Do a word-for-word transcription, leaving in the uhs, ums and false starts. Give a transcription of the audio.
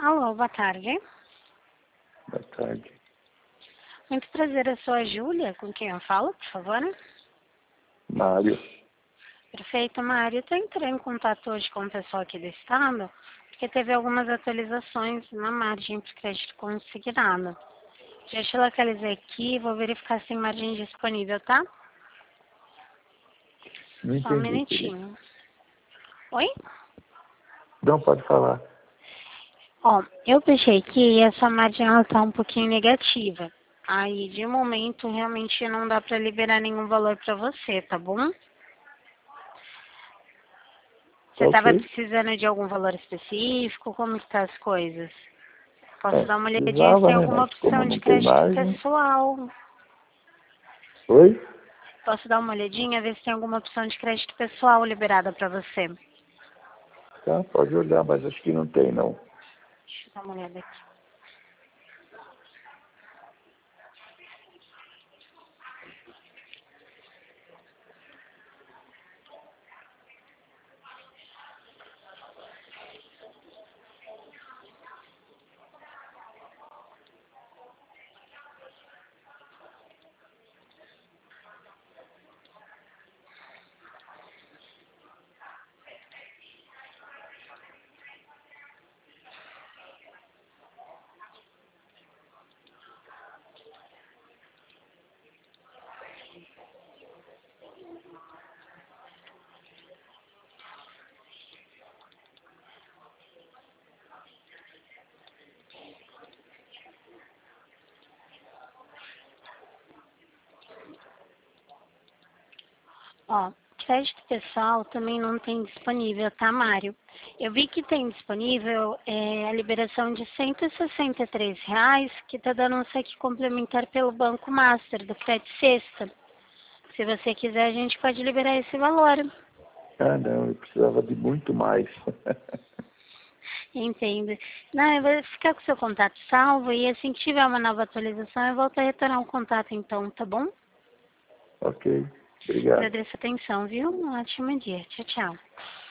Alô, boa tarde. Boa tarde. Muito prazer, eu sou a Júlia, com quem eu falo, por favor? Mário. Perfeito, Mário. Eu estou entrando em contato hoje com o pessoal aqui do estado, porque teve algumas atualizações na margem de crédito consignado. Já te localizei aqui, vou verificar se tem margem disponível, tá? Não Só um entendi, querido. minutinho. Oi? Não, pode falar. Ó, eu pensei que essa margem ela tá um pouquinho negativa. Aí, de momento, realmente não dá para liberar nenhum valor para você, tá bom? Você estava Ok. precisando de algum valor específico? Como que tá as coisas? Posso É, dar uma olhadinha se precisava, tem né? alguma Mas como opção de não tem crédito margem. pessoal? Eu Posso dar uma olhadinha, ver se tem alguma opção de crédito pessoal liberada para você? Tá, pode olhar, mas acho que não tem, não. Deixa eu dar uma olhada aqui. Ó, crédito pessoal também não tem disponível, tá, Mário? Eu vi que tem disponível é, a liberação de cento e sessenta e três reais, que está dando um saque complementar pelo Banco Master, do Crédito Sexta. Se você quiser, a gente pode liberar esse valor. Ah, não, eu precisava de muito mais. Entendo. Não, eu vou ficar com o seu contato salvo e assim que tiver uma nova atualização, eu volto a retornar o contato então, tá bom? Ok, obrigado. Agradeço a atenção, viu? Um ótimo dia. Tchau, tchau.